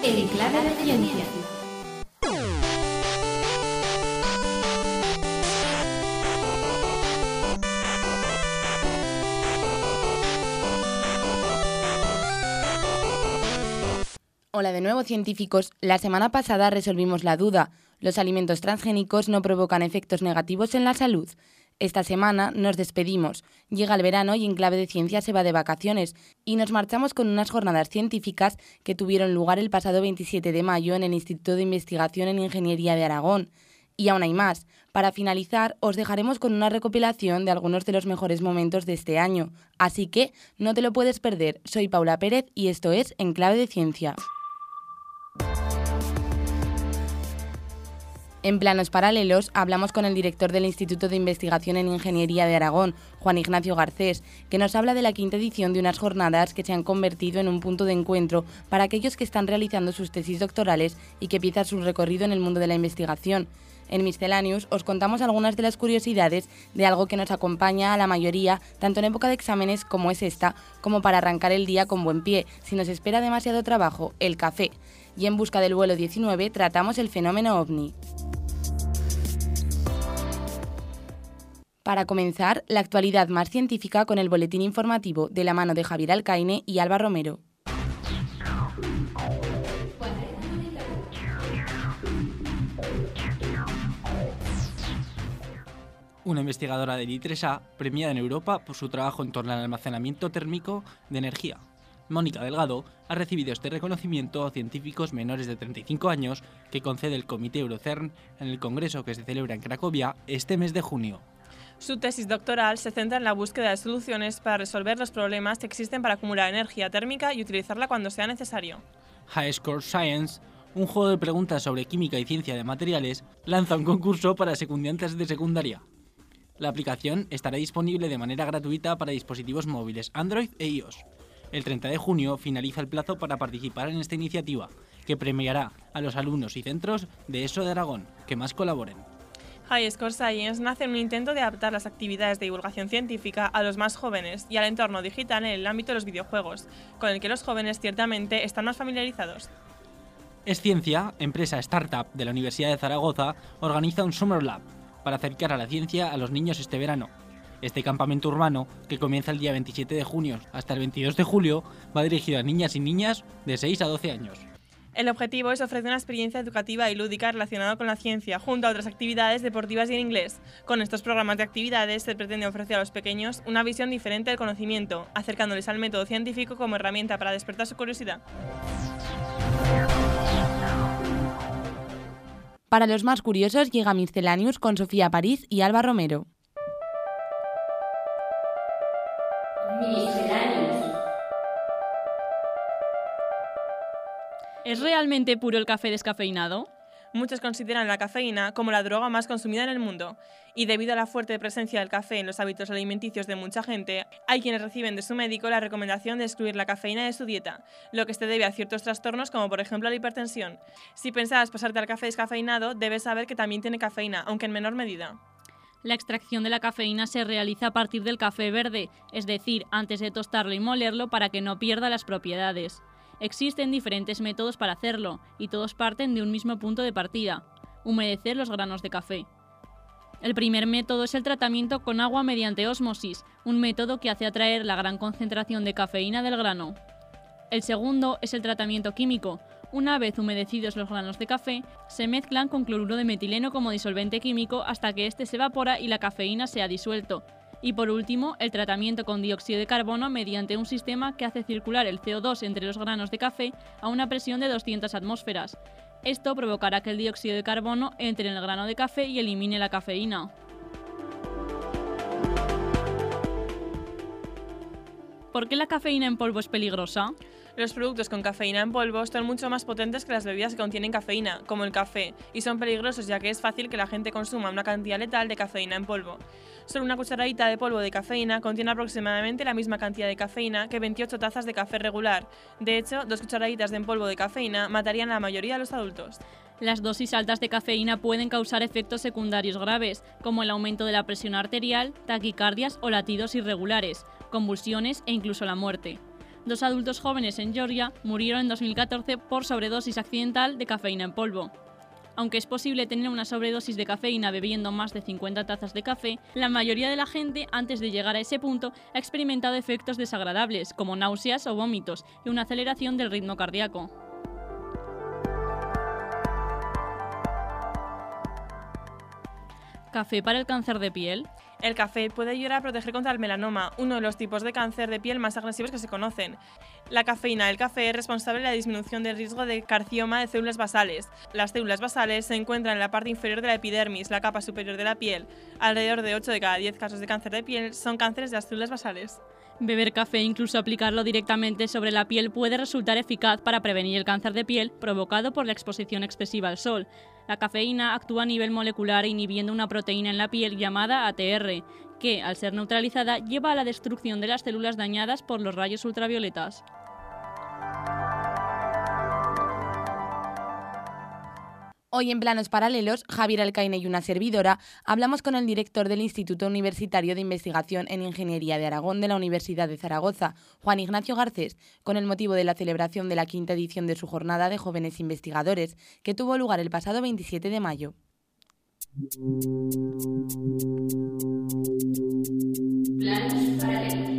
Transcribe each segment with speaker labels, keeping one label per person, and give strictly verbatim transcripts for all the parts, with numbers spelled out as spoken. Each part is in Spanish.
Speaker 1: en Clave de Ciencia.
Speaker 2: Hola de nuevo, científicos. La semana pasada resolvimos la duda. ¿Los alimentos transgénicos no provocan efectos negativos en la salud? Esta semana nos despedimos. Llega el verano y en Clave de Ciencia se va de vacaciones y nos marchamos con unas jornadas científicas que tuvieron lugar el pasado veintisiete de mayo en el Instituto de Investigación en Ingeniería de Aragón. Y aún hay más. Para finalizar, os dejaremos con una recopilación de algunos de los mejores momentos de este año. Así que no te lo puedes perder. Soy Paula Pérez y esto es En Clave de Ciencia. En Planos Paralelos hablamos con el director del Instituto de Investigación en Ingeniería de Aragón, Juan Ignacio Garcés, que nos habla de la quinta edición de unas jornadas que se han convertido en un punto de encuentro para aquellos que están realizando sus tesis doctorales y que empiezan su recorrido en el mundo de la investigación. En Miscellaneous os contamos algunas de las curiosidades de algo que nos acompaña a la mayoría, tanto en época de exámenes como es esta, como para arrancar el día con buen pie, si nos espera demasiado trabajo, el café. Y en busca del vuelo diecinueve tratamos el fenómeno ovni. Para comenzar, la actualidad más científica con el boletín informativo de la mano de Javier Alcaine y Alba Romero.
Speaker 3: Una investigadora del I tres A, premiada en Europa por su trabajo en torno al almacenamiento térmico de energía. Mónica Delgado ha recibido este reconocimiento a científicos menores de treinta y cinco años que concede el Comité Eurocern en el congreso que se celebra en Cracovia este mes de junio.
Speaker 4: Su tesis doctoral se centra en la búsqueda de soluciones para resolver los problemas que existen para acumular energía térmica y utilizarla cuando sea necesario.
Speaker 3: High Score Science, un juego de preguntas sobre química y ciencia de materiales, lanza un concurso para secundantes de secundaria. La aplicación estará disponible de manera gratuita para dispositivos móviles Android e iOS. El treinta de junio finaliza el plazo para participar en esta iniciativa, que premiará a los alumnos y centros de ESO de Aragón que más colaboren.
Speaker 4: High Score Science nace en un intento de adaptar las actividades de divulgación científica a los más jóvenes y al entorno digital en el ámbito de los videojuegos, con el que los jóvenes ciertamente están más familiarizados.
Speaker 3: Esciencia, empresa startup de la Universidad de Zaragoza, organiza un Summer Lab para acercar a la ciencia a los niños este verano. Este campamento urbano, que comienza el día veintisiete de junio hasta el veintidós de julio, va dirigido a niñas y niñas de seis a doce años.
Speaker 4: El objetivo es ofrecer una experiencia educativa y lúdica relacionada con la ciencia, junto a otras actividades deportivas y en inglés. Con estos programas de actividades se pretende ofrecer a los pequeños una visión diferente del conocimiento, acercándoles al método científico como herramienta para despertar su curiosidad.
Speaker 2: Para los más curiosos llega Miscellaneous con Sofía París y Alba Romero.
Speaker 5: ¿Es realmente puro el café descafeinado?
Speaker 4: Muchos consideran la cafeína como la droga más consumida en el mundo, y debido a la fuerte presencia del café en los hábitos alimenticios de mucha gente, hay quienes reciben de su médico la recomendación de excluir la cafeína de su dieta, lo que se debe a ciertos trastornos como por ejemplo la hipertensión. Si pensabas pasarte al café descafeinado, debes saber que también tiene cafeína, aunque en menor medida.
Speaker 5: La extracción de la cafeína se realiza a partir del café verde, es decir, antes de tostarlo y molerlo para que no pierda las propiedades. Existen diferentes métodos para hacerlo, y todos parten de un mismo punto de partida: humedecer los granos de café. El primer método es el tratamiento con agua mediante ósmosis, un método que hace atraer la gran concentración de cafeína del grano. El segundo es el tratamiento químico. Una vez humedecidos los granos de café, se mezclan con cloruro de metileno como disolvente químico hasta que éste se evapora y la cafeína se ha disuelto. Y por último, el tratamiento con dióxido de carbono mediante un sistema que hace circular el C O dos entre los granos de café a una presión de doscientas atmósferas. Esto provocará que el dióxido de carbono entre en el grano de café y elimine la cafeína. ¿Por qué la cafeína en polvo es peligrosa?
Speaker 4: Los productos con cafeína en polvo son mucho más potentes que las bebidas que contienen cafeína, como el café, y son peligrosos ya que es fácil que la gente consuma una cantidad letal de cafeína en polvo. Solo una cucharadita de polvo de cafeína contiene aproximadamente la misma cantidad de cafeína que veintiocho tazas de café regular. De hecho, dos cucharaditas de polvo de cafeína matarían a la mayoría de los adultos.
Speaker 5: Las dosis altas de cafeína pueden causar efectos secundarios graves, como el aumento de la presión arterial, taquicardias o latidos irregulares, convulsiones e incluso la muerte. Dos adultos jóvenes en Georgia murieron en dos mil catorce por sobredosis accidental de cafeína en polvo. Aunque es posible tener una sobredosis de cafeína bebiendo más de cincuenta tazas de café, la mayoría de la gente, antes de llegar a ese punto, ha experimentado efectos desagradables, como náuseas o vómitos, y una aceleración del ritmo cardíaco. ¿Café para el cáncer de piel?
Speaker 4: El café puede ayudar a proteger contra el melanoma, uno de los tipos de cáncer de piel más agresivos que se conocen. La cafeína del café es responsable de la disminución del riesgo de carcinoma de células basales. Las células basales se encuentran en la parte inferior de la epidermis, la capa superior de la piel. Alrededor de ocho de cada diez casos de cáncer de piel son cánceres de las células basales.
Speaker 5: Beber café e incluso aplicarlo directamente sobre la piel puede resultar eficaz para prevenir el cáncer de piel provocado por la exposición excesiva al sol. La cafeína actúa a nivel molecular inhibiendo una proteína en la piel llamada A T R, que, al ser neutralizada, lleva a la destrucción de las células dañadas por los rayos ultravioletas.
Speaker 2: Hoy en Planos Paralelos, Javier Alcaine y una servidora, hablamos con el director del Instituto Universitario de Investigación en Ingeniería de Aragón de la Universidad de Zaragoza, Juan Ignacio Garcés, con el motivo de la celebración de la quinta edición de su Jornada de Jóvenes Investigadores, que tuvo lugar el pasado veintisiete de mayo. Planos Paralelos.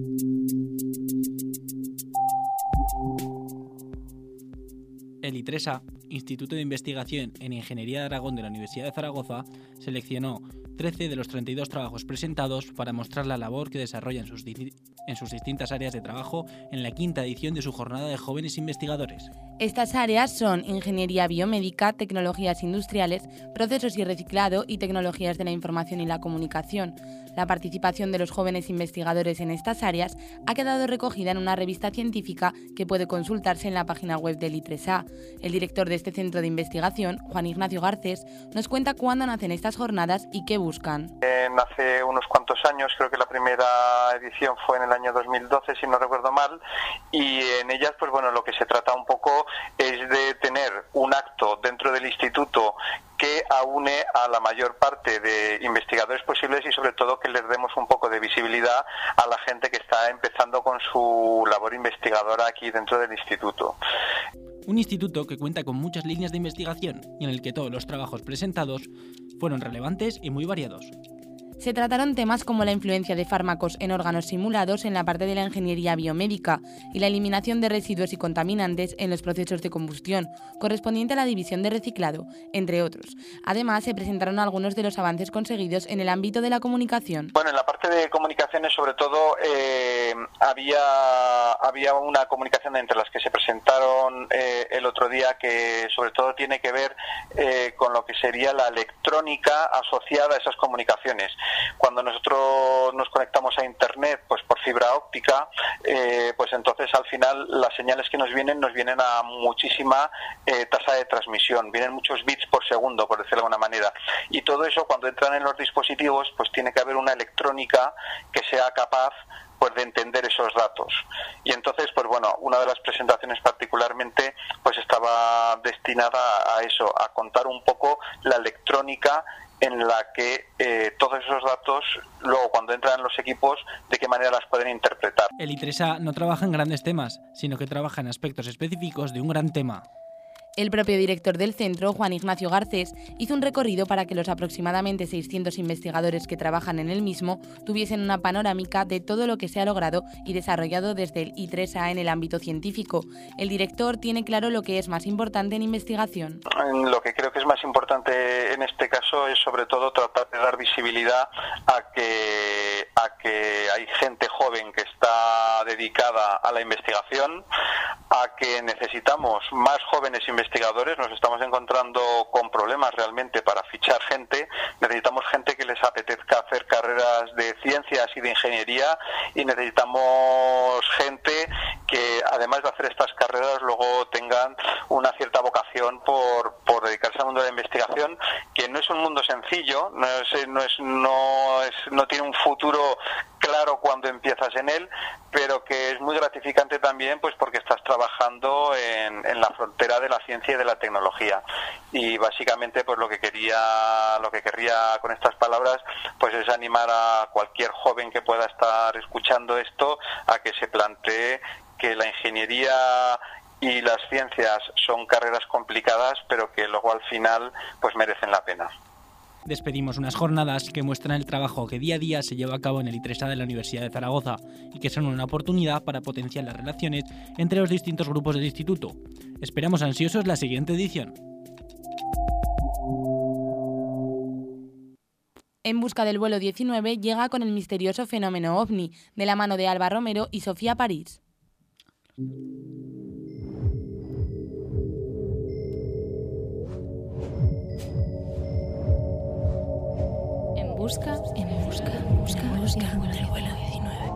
Speaker 3: El ITRESA, Instituto de Investigación en Ingeniería de Aragón de la Universidad de Zaragoza, seleccionó trece de los treinta y dos trabajos presentados para mostrar la labor que desarrolla en sus, en sus distintas áreas de trabajo en la quinta edición de su Jornada de Jóvenes Investigadores.
Speaker 2: Estas áreas son Ingeniería Biomédica, Tecnologías Industriales, Procesos y Reciclado y Tecnologías de la Información y la Comunicación. La participación de los jóvenes investigadores en estas áreas ha quedado recogida en una revista científica que puede consultarse en la página web del ITRESA. El director de este centro de investigación, Juan Ignacio Garcés, nos cuenta cuándo nacen estas jornadas y qué buscan.
Speaker 1: Eh, nace unos cuantos años, creo que la primera edición fue en el año dos mil doce, si no recuerdo mal, y en ellas, pues bueno, lo que se trata un poco es de tener un acto dentro del instituto que aúne a la mayor parte de investigadores posibles y sobre todo que les demos un poco de visibilidad a la gente que está empezando con su labor investigadora aquí dentro del instituto.
Speaker 3: Un instituto que cuenta con muchas líneas de investigación y en el que todos los trabajos presentados fueron relevantes y muy variados.
Speaker 2: Se trataron temas como la influencia de fármacos en órganos simulados en la parte de la ingeniería biomédica y la eliminación de residuos y contaminantes en los procesos de combustión, correspondiente a la división de reciclado, entre otros. Además, se presentaron algunos de los avances conseguidos en el ámbito de la comunicación.
Speaker 1: Bueno, en la parte de comunicaciones, sobre todo, eh, había, había una comunicación entre las que se presentaron eh, el otro día que sobre todo tiene que ver eh, con lo que sería la electrónica asociada a esas comunicaciones. Cuando nosotros nos conectamos a Internet, pues por fibra óptica, eh, pues entonces al final las señales que nos vienen, nos vienen a muchísima eh, tasa de transmisión, vienen muchos bits por segundo, por decirlo de alguna manera, y todo eso cuando entran en los dispositivos, pues tiene que haber una electrónica que sea capaz pues de entender esos datos. Y entonces, pues bueno, una de las presentaciones particularmente pues estaba destinada a eso, a contar un poco la electrónica en la que eh, todos esos datos, luego cuando entran en los equipos, de qué manera las pueden interpretar.
Speaker 3: El ITRESA no trabaja en grandes temas, sino que trabaja en aspectos específicos de un gran tema.
Speaker 2: El propio director del centro, Juan Ignacio Garcés, hizo un recorrido para que los aproximadamente seiscientos investigadores que trabajan en el mismo tuviesen una panorámica de todo lo que se ha logrado y desarrollado desde el ITRESA en el ámbito científico. El director tiene claro lo que es más importante en investigación.
Speaker 1: Lo que creo que es más importante en este caso es sobre todo tratar de dar visibilidad a que, a que hay gente joven que está dedicada a la investigación, a que necesitamos más jóvenes investigadores investigadores, nos estamos encontrando con problemas realmente para fichar gente. Necesitamos gente que les apetezca hacer carreras de ciencias y de ingeniería y necesitamos gente que además de hacer estas carreras luego tengan una cierta vocación por, por dedicarse al mundo de la investigación, que no es un mundo sencillo, no es, no es, no es, no tiene un futuro claro cuando empiezas en él, pero que es muy gratificante también pues porque estás trabajando en, en la frontera de la ciencia y de la tecnología. Y básicamente pues lo que quería lo que querría con estas palabras pues es animar a cualquier joven que pueda estar escuchando esto a que se plantee que la ingeniería y las ciencias son carreras complicadas, pero que luego al final pues merecen la pena.
Speaker 3: Despedimos unas jornadas que muestran el trabajo que día a día se lleva a cabo en el ITRESA de la Universidad de Zaragoza y que son una oportunidad para potenciar las relaciones entre los distintos grupos del instituto. Esperamos ansiosos la siguiente edición.
Speaker 2: En busca del vuelo diecinueve llega con el misterioso fenómeno ovni, de la mano de Alba Romero y Sofía París.
Speaker 6: En busca, en busca, en busca, en busca del vuelo diecinueve.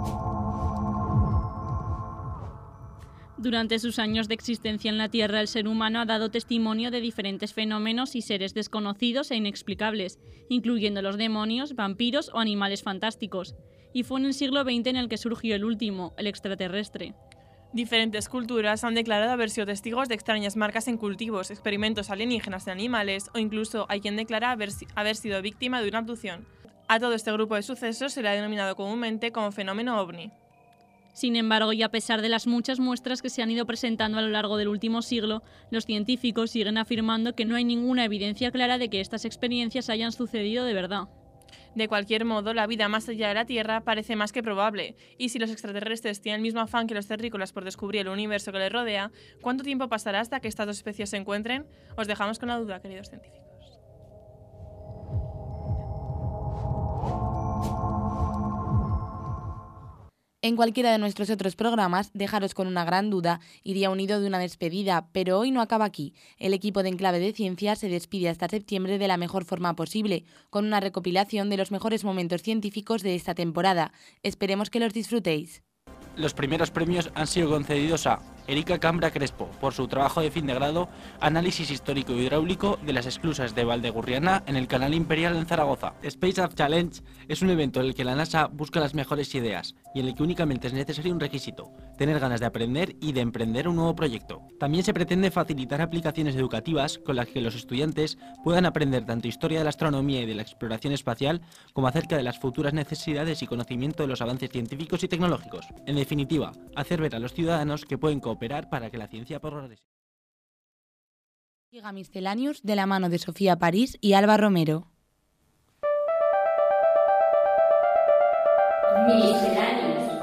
Speaker 5: Durante sus años de existencia en la Tierra, el ser humano ha dado testimonio de diferentes fenómenos y seres desconocidos e inexplicables, incluyendo los demonios, vampiros o animales fantásticos. Y fue en el siglo veinte en el que surgió el último, el extraterrestre.
Speaker 4: Diferentes culturas han declarado haber sido testigos de extrañas marcas en cultivos, experimentos alienígenas en animales o incluso hay quien declara haber, haber sido víctima de una abducción. A todo este grupo de sucesos se le ha denominado comúnmente como fenómeno ovni.
Speaker 5: Sin embargo, y a pesar de las muchas muestras que se han ido presentando a lo largo del último siglo, los científicos siguen afirmando que no hay ninguna evidencia clara de que estas experiencias hayan sucedido de verdad.
Speaker 4: De cualquier modo, la vida más allá de la Tierra parece más que probable, y si los extraterrestres tienen el mismo afán que los terrícolas por descubrir el universo que les rodea, ¿cuánto tiempo pasará hasta que estas dos especies se encuentren? Os dejamos con la duda, queridos científicos.
Speaker 2: En cualquiera de nuestros otros programas, dejaros con una gran duda iría unido de una despedida, pero hoy no acaba aquí. El equipo de Enclave de Ciencia se despide hasta septiembre de la mejor forma posible, con una recopilación de los mejores momentos científicos de esta temporada. Esperemos que los disfrutéis.
Speaker 3: Los primeros premios han sido concedidos a Erika Cambra Crespo por su trabajo de fin de grado Análisis histórico hidráulico de las esclusas de Valdegurriana en el Canal Imperial en Zaragoza. Space Up Challenge es un evento en el que la NASA busca las mejores ideas y en el que únicamente es necesario un requisito: tener ganas de aprender y de emprender un nuevo proyecto. También se pretende facilitar aplicaciones educativas con las que los estudiantes puedan aprender tanto historia de la astronomía y de la exploración espacial como acerca de las futuras necesidades y conocimiento de los avances científicos y tecnológicos. En definitiva, hacer ver a los ciudadanos que pueden cooperar para que la ciencia progrese.
Speaker 2: Llega Misceláneos de la mano de Sofía París y Alba Romero.
Speaker 6: Misceláneos.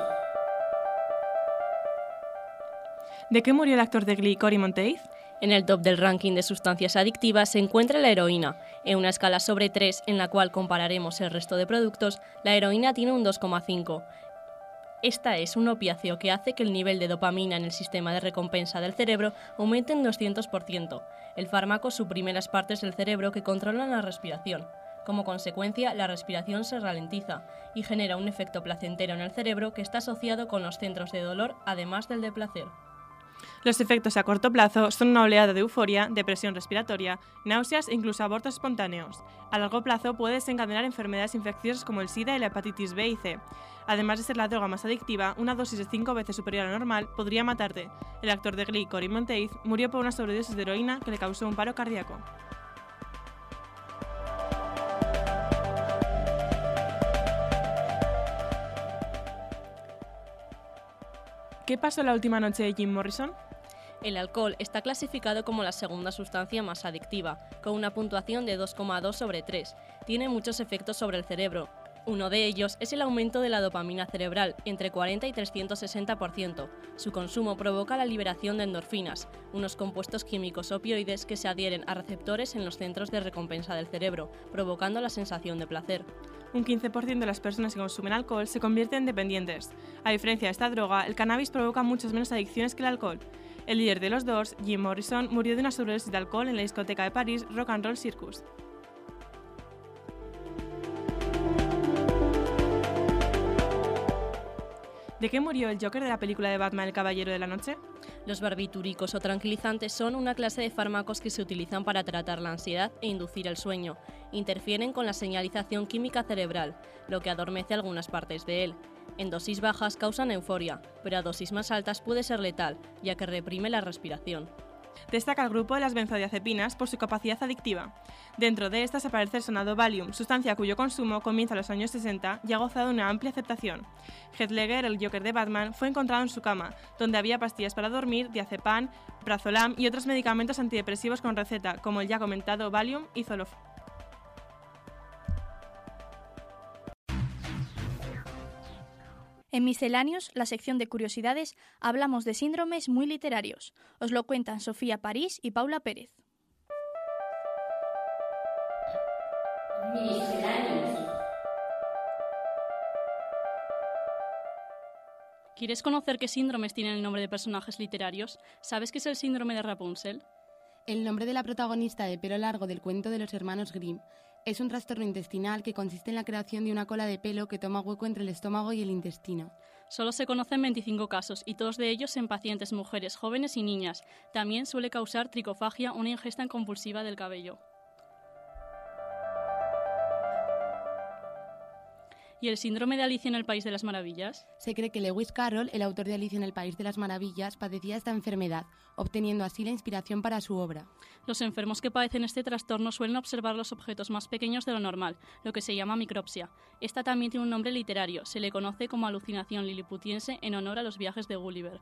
Speaker 4: ¿De qué murió el actor de Glee, Cory Monteith?
Speaker 7: En el top del ranking de sustancias adictivas se encuentra la heroína. En una escala sobre tres, en la cual compararemos el resto de productos, la heroína tiene un dos coma cinco. Esta es un opiáceo que hace que el nivel de dopamina en el sistema de recompensa del cerebro aumente en doscientos por ciento. El fármaco suprime las partes del cerebro que controlan la respiración. Como consecuencia, la respiración se ralentiza y genera un efecto placentero en el cerebro que está asociado con los centros de dolor, además del de placer.
Speaker 4: Los efectos a corto plazo son una oleada de euforia, depresión respiratoria, náuseas e incluso abortos espontáneos. A largo plazo puede desencadenar enfermedades infecciosas como el SIDA y la hepatitis B y C. Además de ser la droga más adictiva, una dosis de cinco veces superior a la normal podría matarte. El actor de Glee, Cory Monteith, murió por una sobredosis de heroína que le causó un paro cardíaco. ¿Qué pasó la última noche de Jim Morrison?
Speaker 7: El alcohol está clasificado como la segunda sustancia más adictiva, con una puntuación de dos coma dos sobre tres. Tiene muchos efectos sobre el cerebro. Uno de ellos es el aumento de la dopamina cerebral, entre cuarenta y trescientos sesenta por ciento. Su consumo provoca la liberación de endorfinas, unos compuestos químicos opioides que se adhieren a receptores en los centros de recompensa del cerebro, provocando la sensación de placer.
Speaker 4: Un quince por ciento de las personas que consumen alcohol se convierten en dependientes. A diferencia de esta droga, el cannabis provoca muchas menos adicciones que el alcohol. El líder de los Doors, Jim Morrison, murió de una sobredosis de alcohol en la discoteca de París Rock and Roll Circus. ¿De qué murió el Joker de la película de Batman, El Caballero de la Noche?
Speaker 7: Los barbitúricos o tranquilizantes son una clase de fármacos que se utilizan para tratar la ansiedad e inducir el sueño. Interfieren con la señalización química cerebral, lo que adormece algunas partes de él. En dosis bajas causan euforia, pero a dosis más altas puede ser letal, ya que reprime la respiración.
Speaker 4: Destaca el grupo de las benzodiazepinas por su capacidad adictiva. Dentro de estas aparece el sonado Valium, sustancia cuyo consumo comienza en los años sesenta y ha gozado de una amplia aceptación. Heath Ledger, el Joker de Batman, fue encontrado en su cama, donde había pastillas para dormir, diazepam, prazolam y otros medicamentos antidepresivos con receta, como el ya comentado Valium y Zoloft.
Speaker 8: En Misceláneos, la sección de curiosidades, hablamos de síndromes muy literarios. Os lo cuentan Sofía París y Paula Pérez.
Speaker 5: Misceláneos. ¿Quieres conocer qué síndromes tienen el nombre de personajes literarios? ¿Sabes qué es el síndrome de Rapunzel?
Speaker 2: El nombre de la protagonista de pelo largo del cuento de los hermanos Grimm es un trastorno intestinal que consiste en la creación de una cola de pelo que toma hueco entre el estómago y el intestino.
Speaker 5: Solo se conocen veinticinco casos y todos de ellos en pacientes mujeres, jóvenes y niñas. También suele causar tricofagia, una ingesta compulsiva del cabello. ¿Y el síndrome de Alicia en el País de las Maravillas?
Speaker 2: Se cree que Lewis Carroll, el autor de Alicia en el País de las Maravillas, padecía esta enfermedad, obteniendo así la inspiración para su obra.
Speaker 5: Los enfermos que padecen este trastorno suelen observar los objetos más pequeños de lo normal, lo que se llama micropsia. Esta también tiene un nombre literario, se le conoce como alucinación liliputiense en honor a los viajes de Gulliver.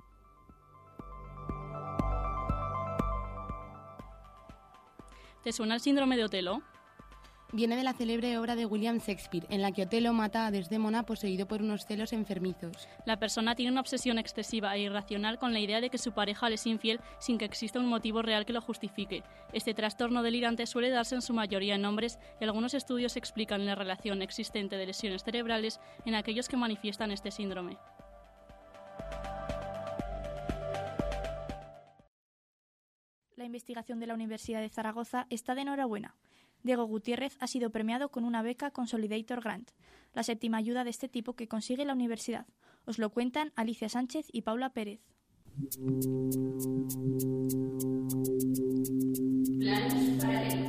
Speaker 5: ¿Te suena el síndrome de Otelo?
Speaker 2: Viene de la célebre obra de William Shakespeare, en la que Otelo mata a Desdémona poseído por unos celos enfermizos.
Speaker 5: La persona tiene una obsesión excesiva e irracional con la idea de que su pareja le es infiel sin que exista un motivo real que lo justifique. Este trastorno delirante suele darse en su mayoría en hombres y algunos estudios explican la relación existente de lesiones cerebrales en aquellos que manifiestan este síndrome.
Speaker 8: La investigación de la Universidad de Zaragoza está de enhorabuena. Diego Gutiérrez ha sido premiado con una beca Consolidator Grant, la séptima ayuda de este tipo que consigue la universidad. Os lo cuentan Alicia Sánchez y Paula Pérez.
Speaker 6: Planos paralelos.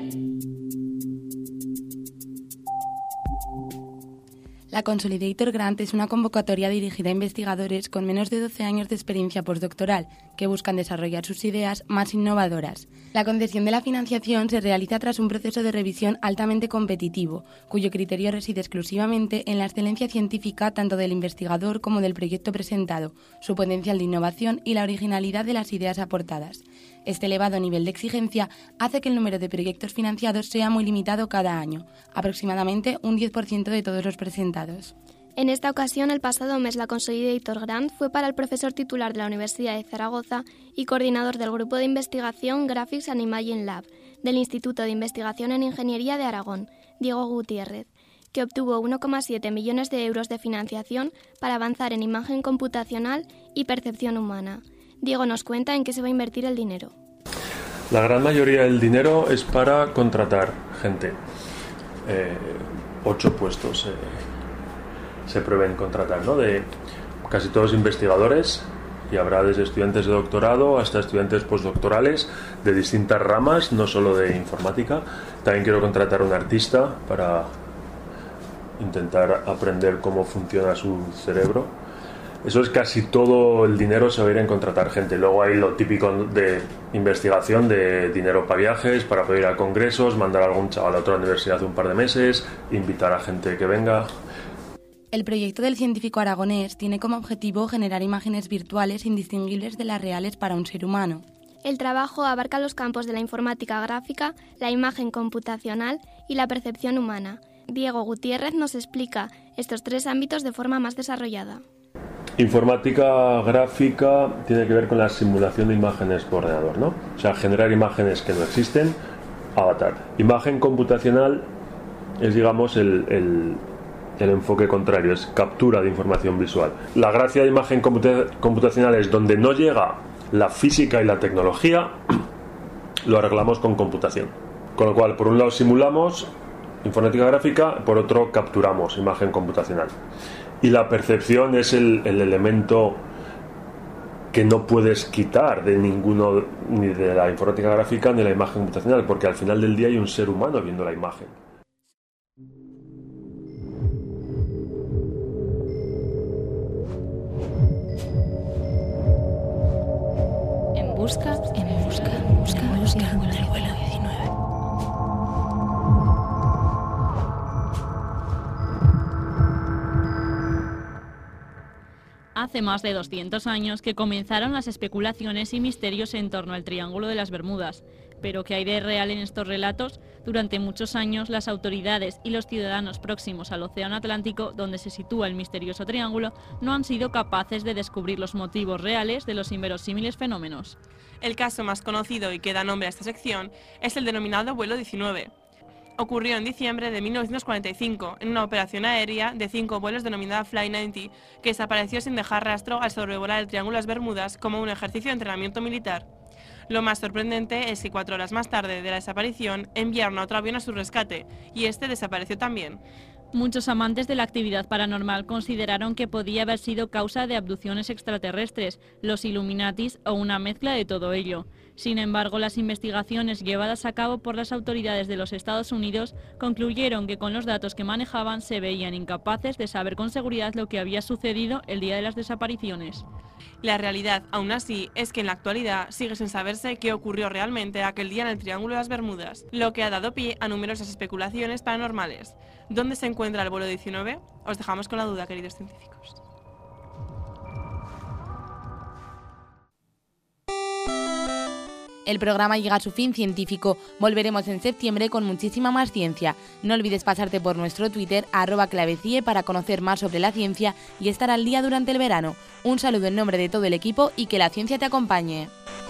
Speaker 2: La Consolidator Grant es una convocatoria dirigida a investigadores con menos de doce años de experiencia postdoctoral que buscan desarrollar sus ideas más innovadoras. La concesión de la financiación se realiza tras un proceso de revisión altamente competitivo, cuyo criterio reside exclusivamente en la excelencia científica tanto del investigador como del proyecto presentado, su potencial de innovación y la originalidad de las ideas aportadas. Este elevado nivel de exigencia hace que el número de proyectos financiados sea muy limitado cada año, aproximadamente un diez por ciento de todos los presentados.
Speaker 9: En esta ocasión, el pasado mes, la Consolidator Grant fue para el profesor titular de la Universidad de Zaragoza y coordinador del Grupo de Investigación Graphics and Imaging Lab del Instituto de Investigación en Ingeniería de Aragón, Diego Gutiérrez, que obtuvo uno coma siete millones de euros de financiación para avanzar en imagen computacional y percepción humana. Diego nos cuenta en qué se va a invertir el dinero.
Speaker 10: La gran mayoría del dinero es para contratar gente. Eh, ocho puestos eh, se prevén contratar, ¿no? De casi todos investigadores, y habrá desde estudiantes de doctorado hasta estudiantes postdoctorales de distintas ramas, no solo de informática. También quiero contratar a un artista para intentar aprender cómo funciona su cerebro. Eso es casi todo el dinero, se va a ir en contratar gente. Luego hay lo típico de investigación, de dinero para viajes, para poder ir a congresos, mandar a algún chaval a otra universidad un par de meses, invitar a gente que venga.
Speaker 2: El proyecto del científico aragonés tiene como objetivo generar imágenes virtuales indistinguibles de las reales para un ser humano.
Speaker 9: El trabajo abarca los campos de la informática gráfica, la imagen computacional y la percepción humana. Diego Gutiérrez nos explica estos tres ámbitos de forma más desarrollada.
Speaker 10: Informática gráfica tiene que ver con la simulación de imágenes por ordenador, ¿no? O sea, generar imágenes que no existen, avatar. Imagen computacional es, digamos, el, el, el enfoque contrario, es captura de información visual. La gracia de imagen computa- computacional es donde no llega la física y la tecnología, lo arreglamos con computación. Con lo cual, por un lado simulamos informática gráfica, por otro capturamos imagen computacional. Y la percepción es el, el elemento que no puedes quitar de ninguno, ni de la informática gráfica ni de la imagen computacional, porque al final del día hay un ser humano viendo la imagen.
Speaker 6: En busca, en busca. Triángulo del vuelo diecinueve.
Speaker 5: Hace más de doscientos años que comenzaron las especulaciones y misterios en torno al Triángulo de las Bermudas. Pero ¿qué hay de real en estos relatos? Durante muchos años, las autoridades y los ciudadanos próximos al Océano Atlántico, donde se sitúa el misterioso triángulo, no han sido capaces de descubrir los motivos reales de los inverosímiles fenómenos.
Speaker 4: El caso más conocido y que da nombre a esta sección es el denominado vuelo diecinueve. Ocurrió en diciembre de mil novecientos cuarenta y cinco, en una operación aérea de cinco vuelos denominada Flight noventa, que desapareció sin dejar rastro al sobrevolar el Triángulo de las Bermudas como un ejercicio de entrenamiento militar. Lo más sorprendente es que cuatro horas más tarde de la desaparición enviaron a otro avión a su rescate, y este desapareció también.
Speaker 5: Muchos amantes de la actividad paranormal consideraron que podía haber sido causa de abducciones extraterrestres, los Illuminatis o una mezcla de todo ello. Sin embargo, las investigaciones llevadas a cabo por las autoridades de los Estados Unidos concluyeron que con los datos que manejaban se veían incapaces de saber con seguridad lo que había sucedido el día de las desapariciones.
Speaker 4: La realidad, aún así, es que en la actualidad sigue sin saberse qué ocurrió realmente aquel día en el Triángulo de las Bermudas, lo que ha dado pie a numerosas especulaciones paranormales. ¿Dónde se encuentra el vuelo diecinueve? Os dejamos con la duda, queridos científicos.
Speaker 2: El programa llega a su fin científico. Volveremos en septiembre con muchísima más ciencia. No olvides pasarte por nuestro Twitter, arroba clavecie, para conocer más sobre la ciencia y estar al día durante el verano. Un saludo en nombre de todo el equipo y que la ciencia te acompañe.